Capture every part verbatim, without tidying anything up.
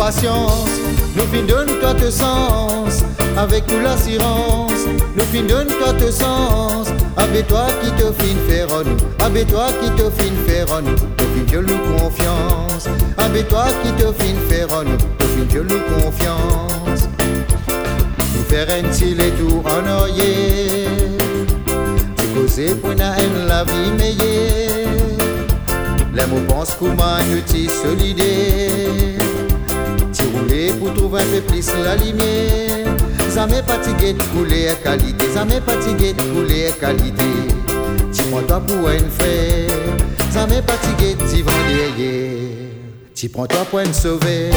patience, nous fin donne-toi te sens, avec nous l'assurance, nous fin donne-toi te sens, avec toi qui te fin faire en nous, avec toi qui te fin faire en nous, te fin Dieu nous confiance, avec toi qui te fin faire en nous, te fin Dieu nous confiance. Nous faire un style et tout en oreiller, c'est causé pour na haine la vie meilleure. Les mots pensent comment nous t'y solidaire. T'y rouler pour trouver un peu plus la lumière. Jamais fatigué de couler à qualité, jamais fatigué de couler à qualité. T'y prends-toi pour un frère, jamais fatigué de t'y vendre derrière. T'y prends-toi pour un sauveur.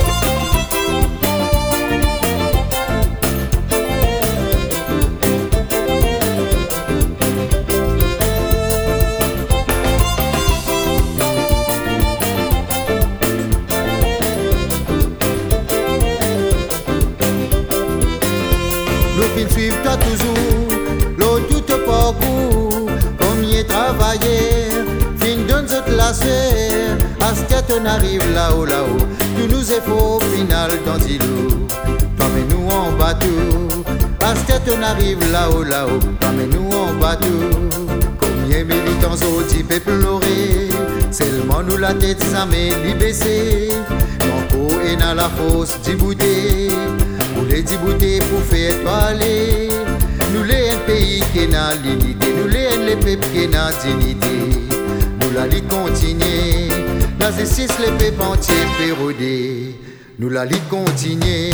Nous fin suivre toi toujours, l'eau tout te parcours, combien travailler, fin donne cette la serre, à ce que tu arrives là-haut, là-haut, tous nous efforts final dans l'îlot, t'emmènes-nous en bateau, à ce que tu arrives là-haut, là-haut, t'emmènes-nous en bateau, combien militants autres peuvent pleurer, seulement nous la tête jamais libérée, l'enco est dans la fosse d'Ibouté. Nous les diboutés pour faire parler. Nous les un pays qui n'a l'unité. Nous les les peuples qui n'a dignité. Nous la lit continuer. Dans ces six les peuples entiers pérodés. Nous la lit continuer.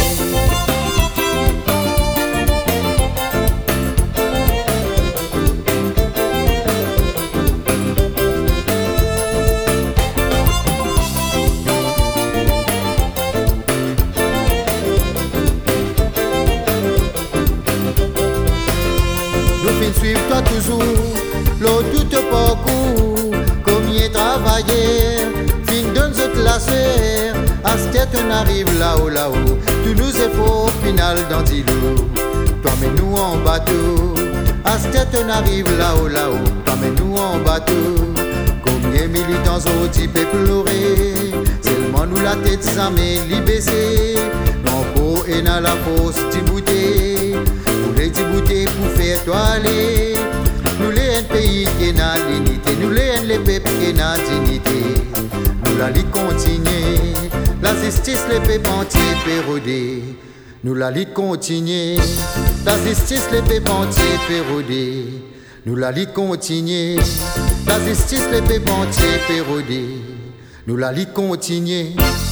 Suivre toi toujours, l'eau tout te parcours, combien travailler, fin donne cette la serre, à ce que tu arrives là-haut, là-haut, tous nous efforts final dans l'îlot, t'emmènes-nous en bateau, à ce que tu arrives là-haut, là-haut, t'emmènes-nous en bateau, combien militants autres peuvent pleurer, seulement nous la tête jamais libérée, non et dans la fosse d'Ibouté. Les diboutés pour faire toiler. Nous les un pays qui n'a l'unité. Nous les les peuples qui n'a dignité. Nous la lit continuer. La justice les peuples entiers pérodés. Nous la lit continuer. La justice les peuples entiers pérodés. Nous la lit continuer. La justice les peuples entiers pérodés. Nous la lit continuer.